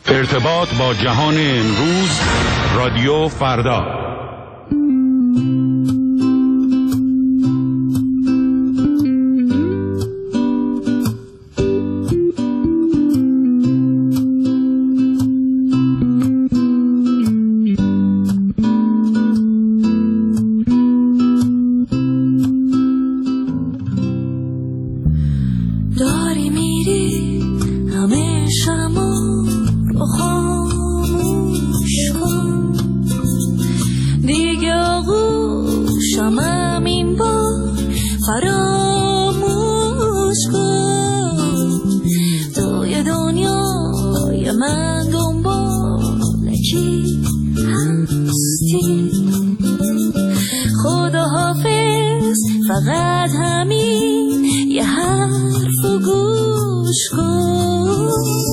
ارتباط با جهان امروز، رادیو فردا. داری میری همه شما رو خاموش کن، دیگه آغوشم این بار فراموش کن. توی دنیای من دنبال کی هستی؟ خدا حافظ، فقط همین یه حرف و گوش کن.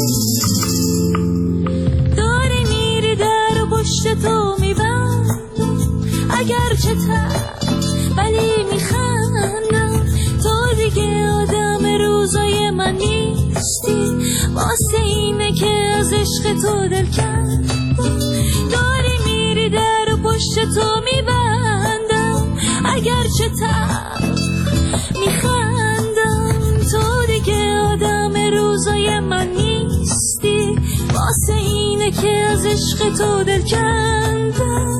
داری میری در پشت تو میبندم، اگرچه ولی میخندم. تو دیگه آدم روزای من نیستی، واسه اینه که از عشق تو دل کندم. داری میری در پشت تو میبندم، اگرچه میخندم. تو دیگه آدم روزای من نیستی، واسه اینه که از عشق تو دل کندم.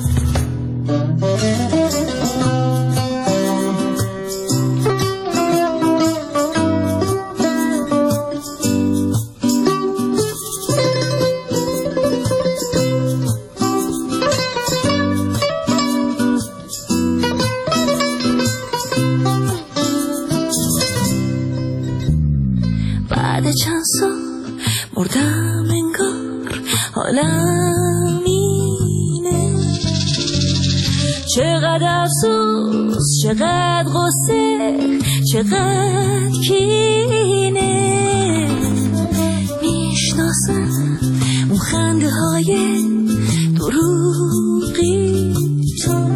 بعد چند سال مردم انگار حالم اینه، چقدر افسوس، چقدر غصه، چقدر کینه. میشناسم اون خنده های دروغی تو،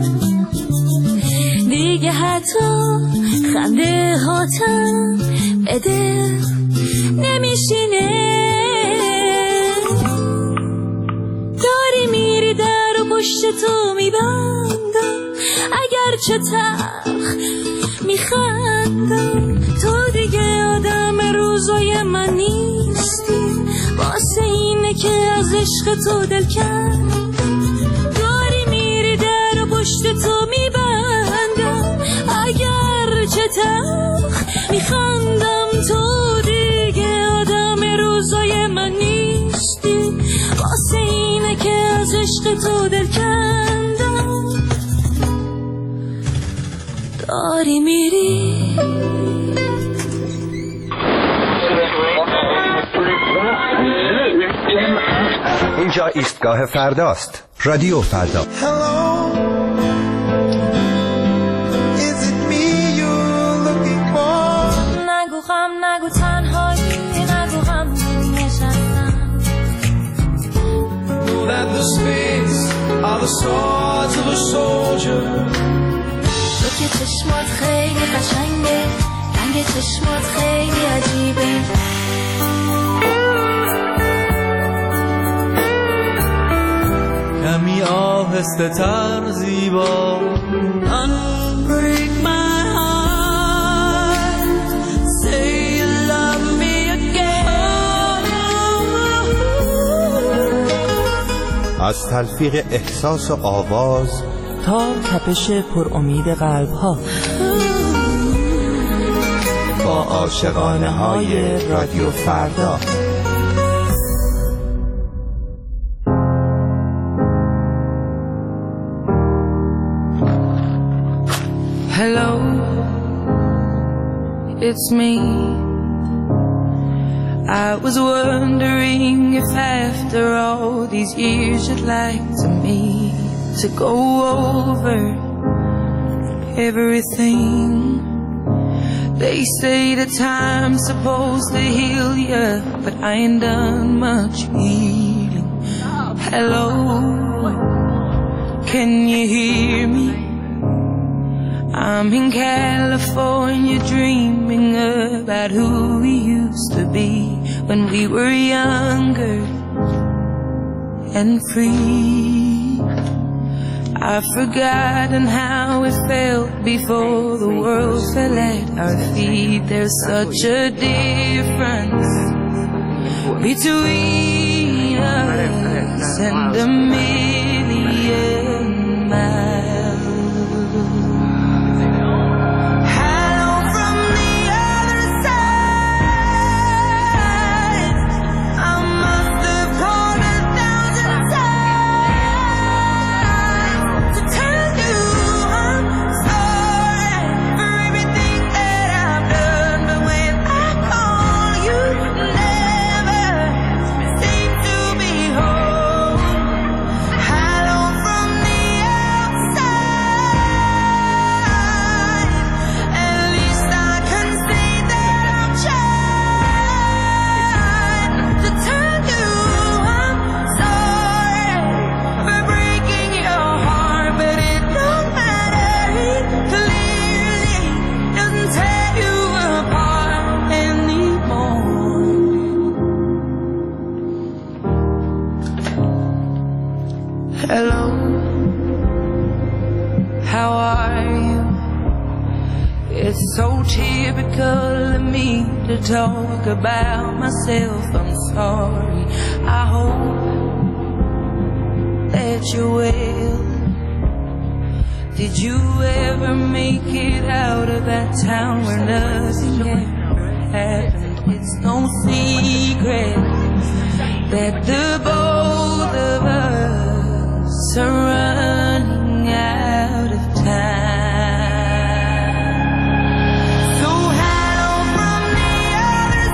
دیگه حتی خنده هاتم بده نمیشینه. داری میری در و پشت تو میبندم، اگرچه تلخ میخندم. تو دیگه آدم روزای من نیستی، واسه اینه که از عشق تو دل کندم. داری میری در و پشت تو میبندم، اگرچه تلخ میخندم. تو دیگه آدم روزای من نیستی، واسه اینه که از عشق تو دل کندم. داری میری اینجا ایستگاه فرداست، رادیو فردا. نگو تنهایی، نگو غم نشستم. Know that the spades are the swords of a soldier. تو که چشمات خیلی قشنگه، رنگ چشمات خیلی عجیبه. کمی آهسته تر زیبا. Unbreak my heart, say you love me again. از تلفیق احساس و آواز تا تپش پر امید قلب ها، با عاشقانه های رادیو فردا. Hello, it's me. I was wondering if after all these years you'd like to meet to go over everything. They say the time's supposed to heal ya, but I ain't done much healing. Hello, can you hear me? I'm in California dreaming about who we used to be when we were younger. and free. I've forgotten how it felt before the world fell at our feet. There's such a difference between us and a million miles. Hello, how are you? It's so typical of me to talk about myself. I'm sorry. I hope that you're well. Did you ever make it out of that town where nothing ever happened? It's no secret that the both of us are running out of time. So hello from the other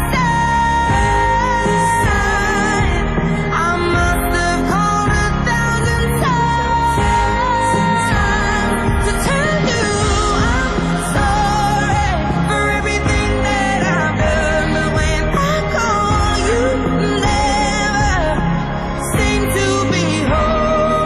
side. I must have called 1,000 times to tell you I'm sorry for everything that I've done. But when I call, you never seem to be home.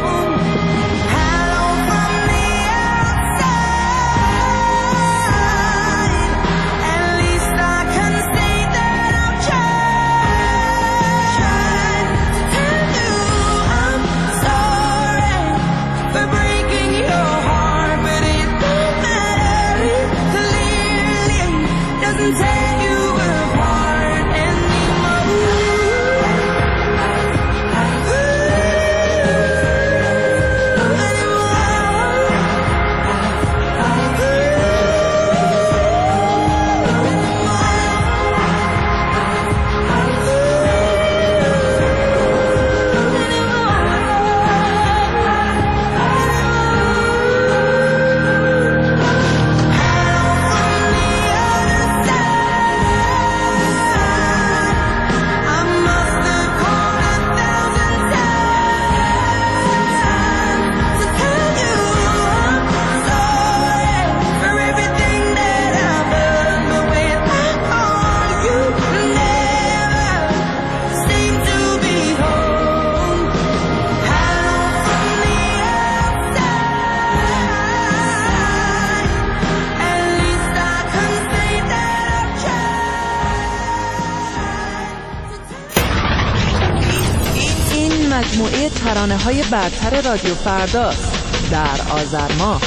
مجموعه ترانه‌های برتر رادیو فرداست در آذر ماه.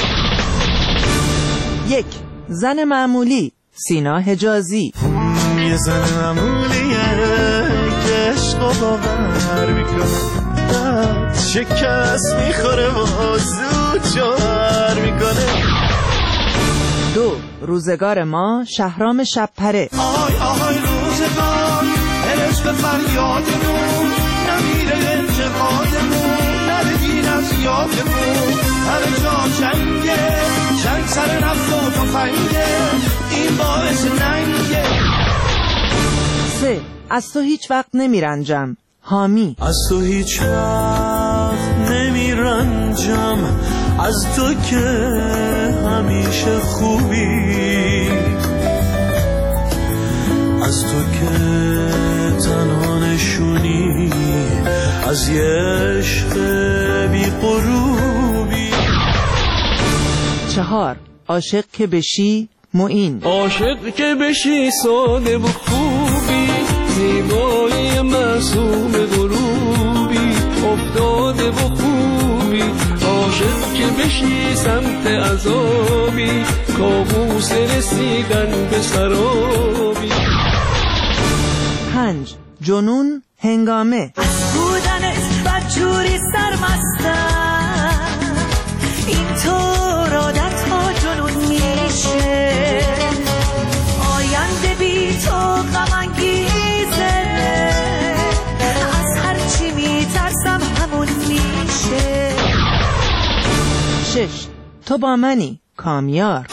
1. زن معمولی، سینا حجازی. یه زن معمولیه که عشقو باور میکنه، شکست میخوره و زود جوهر میکنه. 2. روزگار ما، شهرام شب‌پره. آهای آهای روزگار، عشق فریادمون نمیره انتقادمون، نبگیر از یادمون، همه جا جنگه، جنگ سر نفت و تفنگه، این باعث ننگه. 3. از تو هیچ وقت نمیرنجم، حامی. از تو هیچ وقت نمیرنجم، از تو که همیشه خوبی، از تو که تنها نشونی از یه عشق بی غروبی. 4. عاشق که بشی، معین. عاشق که بشی ساده و خوبی، زیبایی معصوم غروبی، افتاد عذابی کابوس رسیدن به سرابی. 5 جنون هنگامه. از بودنت بدجوری سرمستم، اینطور عادت ها جنون میشه، آینده بی تو غم انگیزه، از هرچی میترسم همون میشه. 6 تو با منی کامیار.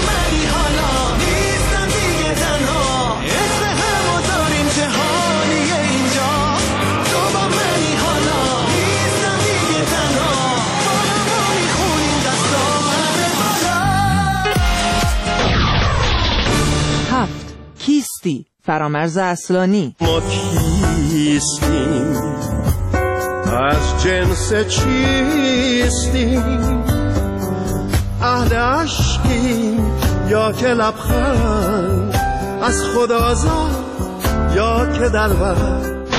کیستی فرامرز اصلانی. ما کیستیم، از جنس چیستیم، اهل عشقیم یا که لبخند، از خدا زاد یا که دلبر.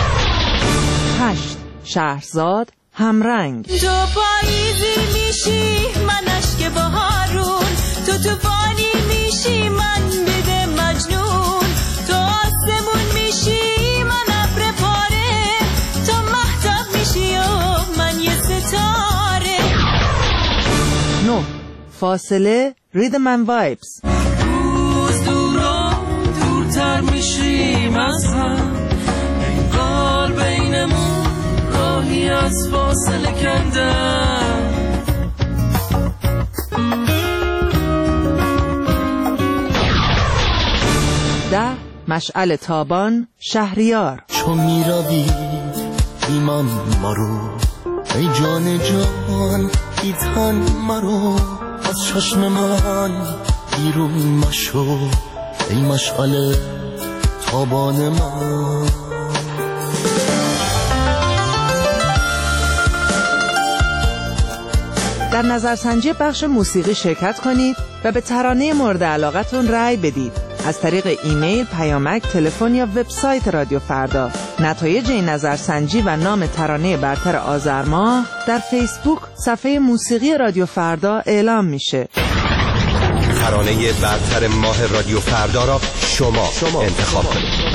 8 شهرزاد همرنگ. تو پاییزی میشی من اشک بهارون، تو طوفانی میشی من بده مجنون، تو آسمون میشی من ابر پاره، تو مهتاب میشی و من یه ستاره. 9 فاصله ریدم اند وایبز. روز دورتر میشیم از هم، انگار بینمون راهی از فاصله کندم. 10 مشعل تابان شهریار. چون میروی ایمان مرو، ای جان جان ای تن مرو، از چشم من بیرون مشو، ای مشعل تابان من. در نظرسنجی بخش موسیقی شرکت کنید و به ترانه مورد علاقتون رأی بدید از طریق ایمیل، پیامک، تلفن یا وبسایت رادیو فردا. نتایج این نظرسنجی و نام ترانه برتر آذر ماه در فیسبوک صفحه موسیقی رادیو فردا اعلام میشه. ترانه برتر ماه رادیو فردا را شما انتخاب کنید.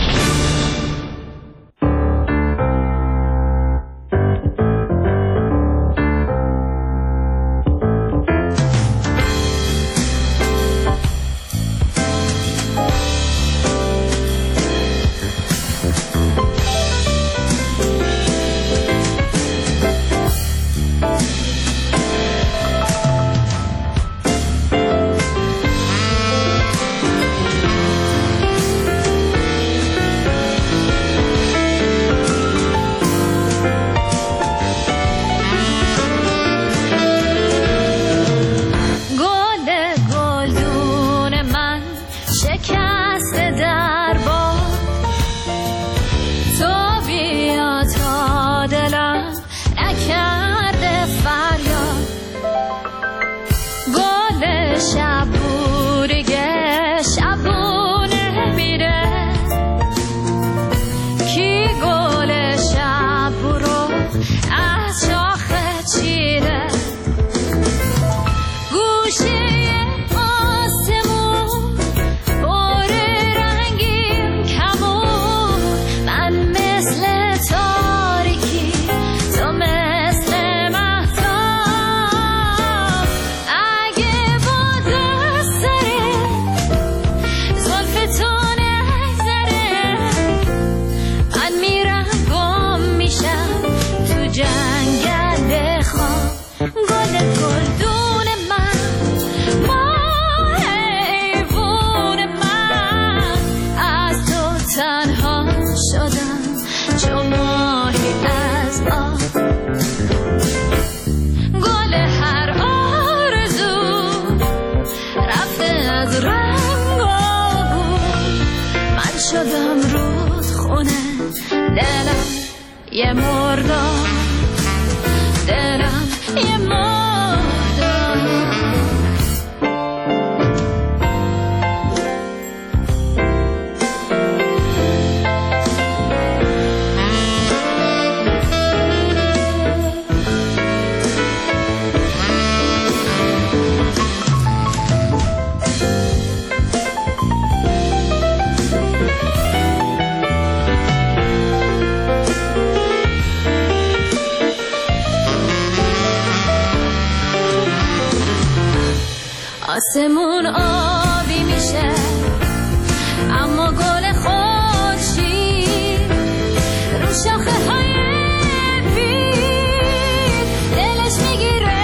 یه مردم دلم یه مردم. آسمون آبی میشه اما گل خورشید رو شاخه های پیر دلش میگیره.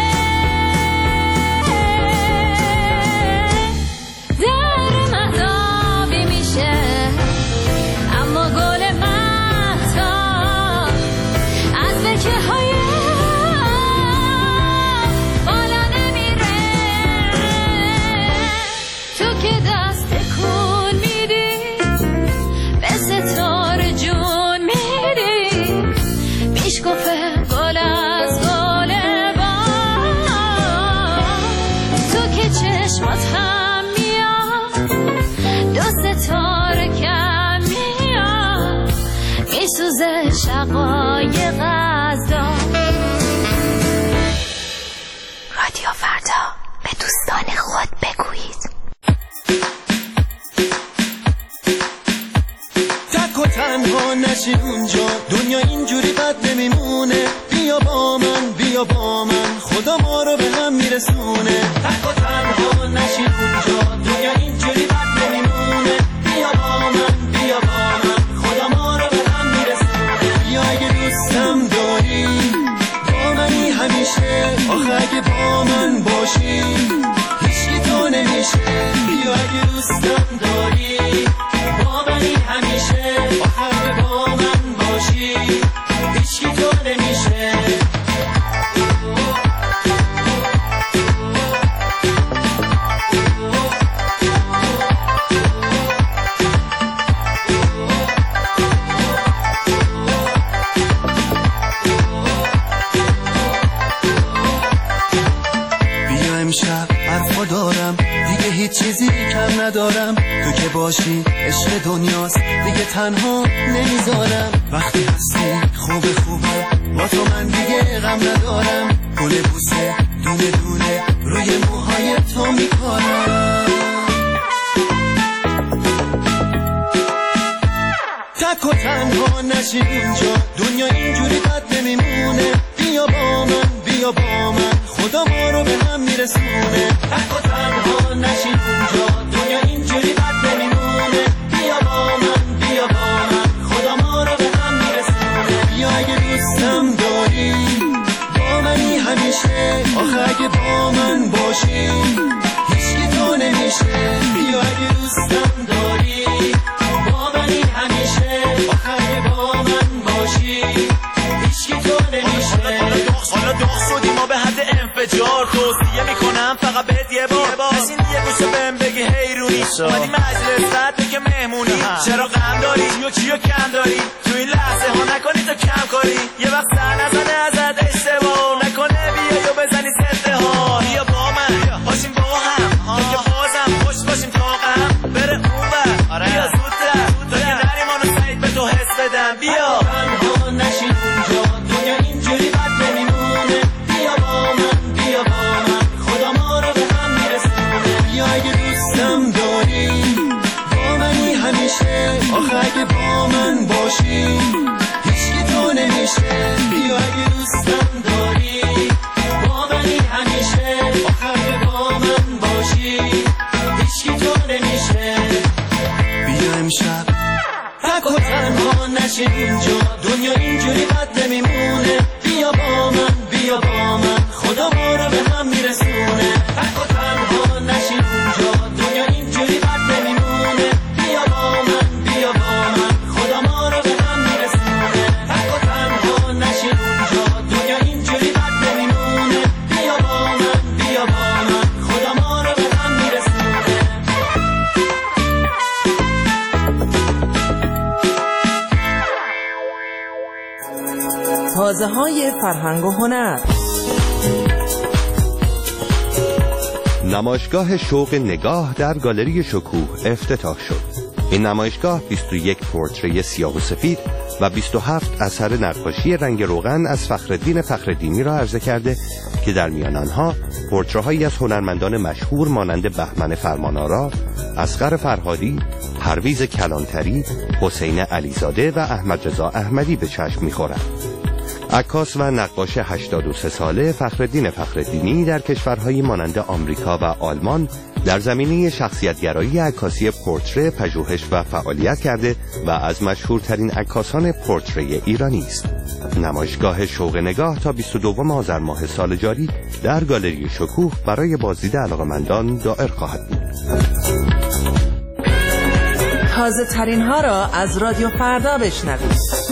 در مهتابی میشه اما گل مهتاب از برکه های بالا نمیره. تو که دست کن میدی به ستاره جون میدی میشکفه گل از گل بام. تو که چشمات هم میاد دو ستاره کم میاد میسوزه شقایق از دام. رادیو فردا به دوستان خود بگویید. تک و تنها نشی اونجا دنیا اینجوری بد نمیمونه. بیا با من بیا با من خدا ما رو به هم میرسونه. تک و تنها نشی اونجا دنیا اینجوری بد نمیمونه. بیا با من بیا با من خدا ما رو به هم میرسونه. بیا اگه دوستم داری با منی همیشه. آخه اگه با من باشی هیچکی تو نمیشه. بیا اگه دوستم داری با منی همیشه. آخه اگه با من باشی هیچکی تو نمیشه. بیا امشب حرفا دارم دیگه هیچ چیزی کم ندارم. تو که باشی عشق دنیاست دیگه تنها نمیذارم. وقتی هستی خوبه خوبه با تو من دیگه غم ندارم. گل بوسه دونه دونه روی موهای تو میکارم. تک و تنها نشی اونجا دنیا اینجوری بد نمیمونه. بیا با من بیا با من خدا ما رو به هم میرسونه. تک و تنها نشی اونجا دنیا اینجوری بد نمیمونه. بیا با من بیا با من خدا ما رو به هم میرسونه. بیا اگه دوستم داری با منی همیشه. آخه اگه با من باشی هیچکی تو نمیشه. بیا اگه دوستم داری با منی همیشه. آخه اگه با من باشی هیچکی تو نمیشه. حالا داغ شدی ما به حد انفجار. توصیه میکنم فقط بهت یه بار بشین یه گوشه بهم بگی حیرونی اومدی مجلست بگه مهمونی. چرا غم داری یا کیو کم داری تو این لحظه ها نکنی تو کم کاری. یه وقت سر نزنه ازت اشتباه نکنه بیا یا بزنی زده ها. بیا با من باشیم با هم که بازم خوش باشیم تا غم بره اون بر. بیا زودتر تو که نریم آنو سعید به تو حس بدم. بیا تنها نشی اونجا دنیا اینجوری بد نمیمونه. بیا با من بیا با من خدا ما رو به هم میرسونه. بیا اگه دوستم داری با منی همیشه. آخه اگه با من باشی هیچکی تو نمیشه. بیا اگه دوستم داری با منی همیشه. آخه اگه با من باشی هیچکی تو نمیشه. بیا امشب تک و تنها نشی اونجا دنیا اینجوری بد نمیمونه. بیا با من بیا با من خدا ما رو به هم میرسونه. تک و تنها نشی اونجا دنیا اینجوری بد نمیمونه. بیا با من بیا با من خدا ما رو به هم میرسونه. تک و تنها نشی اونجا دنیا اینجوری بد نمیمونه. بیا با من بیا با من خدا ما رو به هم میرسونه. تازه های فرهنگ و هنر. نمایشگاه شوق نگاه در گالری شکوه افتتاح شد. این نمایشگاه 21 پورتری سیاه و سفید و 27 اثر نقاشی رنگ روغن از فخرالدین فخرالدینی را عرضه کرده که در میان آنها پورترهایی از هنرمندان مشهور مانند بهمن فرمانآرا، اصغر فرهادی، پرویز کلانتری، حسین علیزاده و احمد رضا احمدی به چشم می‌خورند. عکاس و نقاش 83 ساله فخرالدین فخرالدینی در کشورهایی مانند آمریکا و آلمان در زمینه شخصیت‌گرایی عکاسی پورتره پژوهش و فعالیت کرده و از مشهورترین عکاسان پورتره ایرانی است. نمایشگاه شوق نگاه تا 22 آذر ماه سال جاری در گالری شکوه برای بازدید علاقه‌مندان دائر خواهد بود. تازه ترین ها را از رادیو فردا بشنوید.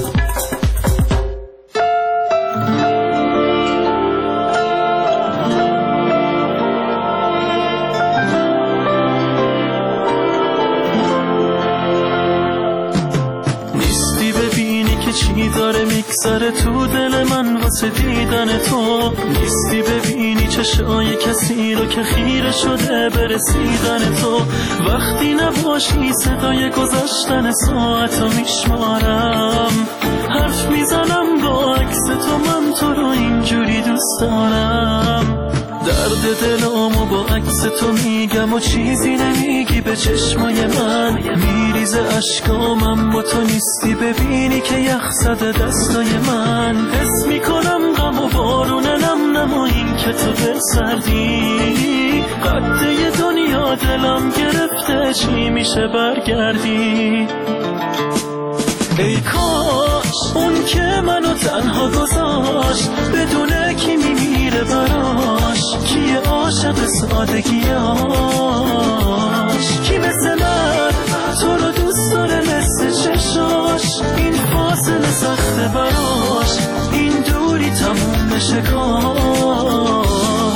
چی داره میگذره تو دل من واسه دیدن تو؟ نیستی ببینی چشای کسی رو که خیره شده به رسیدن تو. وقتی نباشی صدای گذشتن ساعتو میشمارم، حرف میزنم با عکس تو، من تو رو اینجوری دوست دارم. درد دلامو با عکس تو میگم و چیزی نمیگی به چشمای من. میریزه اشکامم با تو نیستی ببینی که یخ زده دستای من. حس میکنم غم و بارون نم نم و این که تو به سردی. قده دنیا دلم گرفته چی میشه برگردی؟ ای کاش اون که منو تنها گذاشت بدونه کی میمیره براش، کیه عاشق سادگیاش، کی مثل من تو رو دوست داره مثل چشاش. این فاصله سخته براش، این دوری تموم بشه کاش.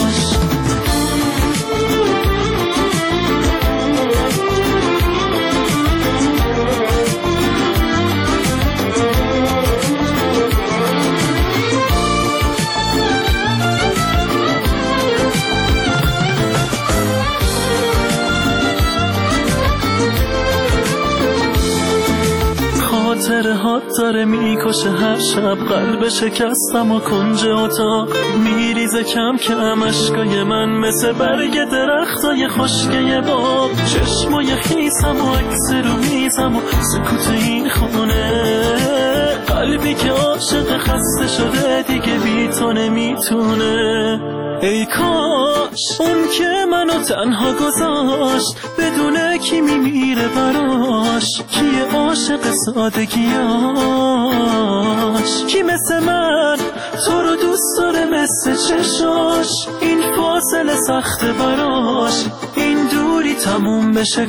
خاطرهات داره میکشه هر شب، قلب شکستم و کنج اتاق میریزه کم کم اشکای من مثل برگ درختای خشکه باغ. چشمای خیسم و عکس رو میزم و سکوت این خونه، قلبی که عاشق خسته شده دیگه بی تو نمیتونه. ای کاش اون که منو تنها گذاشت بدونه کی میمیره براش، کیه عاشق سادگیاش، کی مثل من تو رو دوست داره مثل چشاش. این فاصله سخته براش، این دوری تموم بشه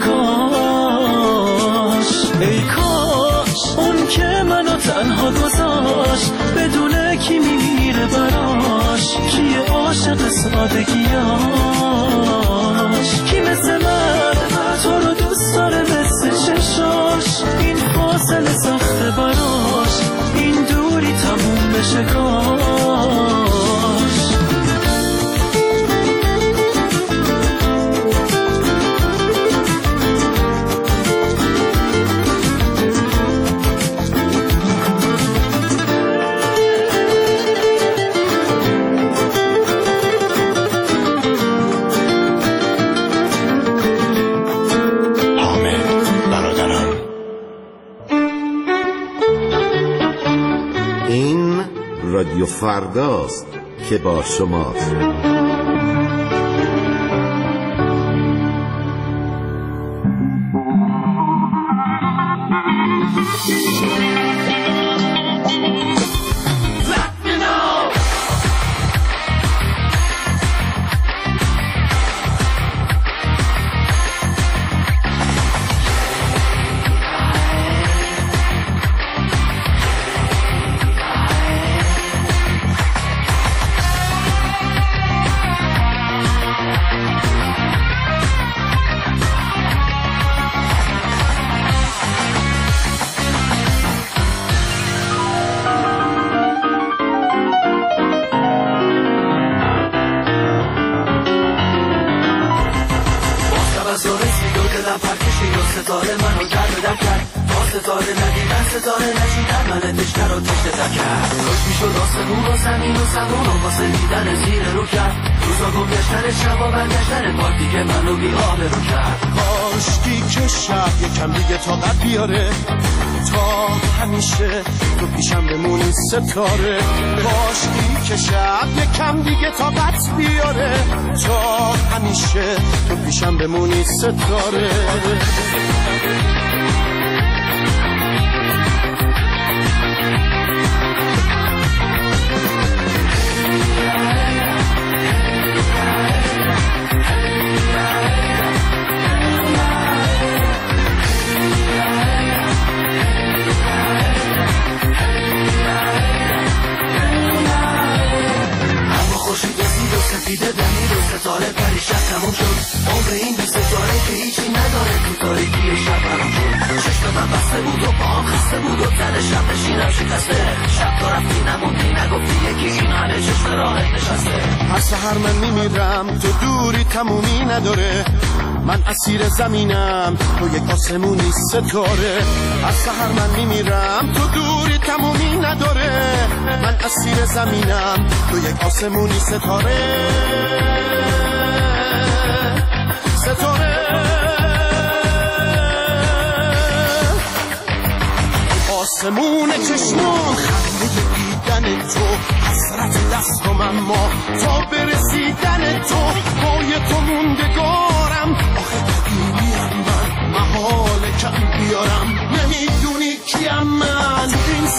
کاش. ای کاش اون که منو تنها گذاشت بدونه کی میمیره براش، کیه عاشق سادگیاش، کی مثل من تو رو دوست داره مثل چشاش. این فاصله سخته براش، این دوری تموم بشه کاش. رادیو فرداست که با شماست. ستاره منو در به در کرد، تا ستاره ندیدن ستاره نشیدن من تشنه رو تشنه در کرد. روش میشد آسمون و زمین و زمان و واسه دیدن زیر رو کرد. روزا گم گشتن شبا برگشتن پاک دیگه منو بی آب رو کرد. کاشکی که شب یکم دیگه طاقت بیاره، تا همیشه تو پیشم بمونی ستاره، کاشکی که شب یکم دیگه طاقت بیاره، تا همیشه تو پیشم بمونی ستاره. دیده دمیر و ستاره پریشب تموم شد، عمر این دو ستاره که هیچی نداره تو تاریکی شب برام شد. چشم من بسته بود و پاهم خسته بود و تن شب نشینم شکسته، شب تو رفتی نموندی نگفتی یکی این همه چشم راحت نشسته. هر سحر من میمیرم تو دوری تمومی نداره، من اسیر زمینم تو یک آسمونی ستاره. هر سحر من میمیرم تو دوری تمومی نداره، من اسیر زمینم تو یک آسمونی ستاره. ستاره آسمون چشمان خنده دیدن تو، حسرت دستم اما تا برسیدن تو، پای تو موندگارم آخه قدیمیم من، محاله کم بیارم نمیدونی کیم من. تو این